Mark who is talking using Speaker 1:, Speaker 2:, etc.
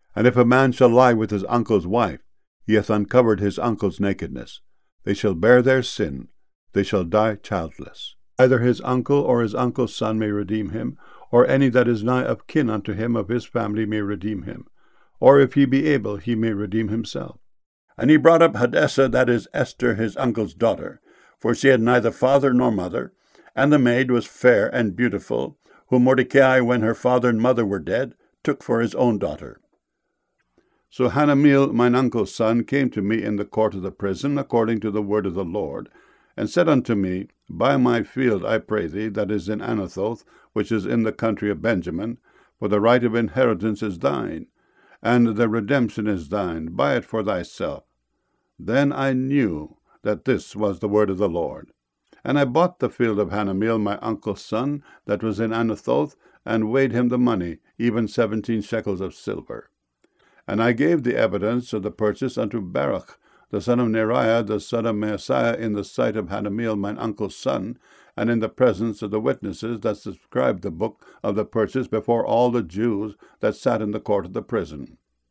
Speaker 1: And if a man shall lie with his uncle's wife, he hath uncovered his uncle's nakedness. They shall bear their sin. They shall die childless. Either his uncle or his uncle's son may redeem him, or any that is nigh of kin unto him of his family may redeem him. Or if he be able, he may redeem himself. And he brought up Hadassah, that is Esther, his uncle's daughter, for she had neither father nor mother, and the maid was fair and beautiful, whom Mordecai, when her father and mother were dead, took for his own daughter. So Hanameel, mine uncle's son, came to me in the court of the prison, according to the word of the Lord, and said unto me, Buy my field, I pray thee, that is in Anathoth, which is in the country of Benjamin, for the right of inheritance is thine, and the redemption is thine. Buy it for thyself. Then I knew that this was the word of the Lord. And I bought the field of Hanameel, my uncle's son, that was in Anathoth, and weighed him the money, even 17 shekels of silver. And I gave the evidence of the purchase unto Baruch, the son of Neriah, the son of Maaseiah, in the sight of Hanameel, mine uncle's son, and in the presence of the witnesses that subscribed the book of the purchase before all the Jews that sat in the court of the prison.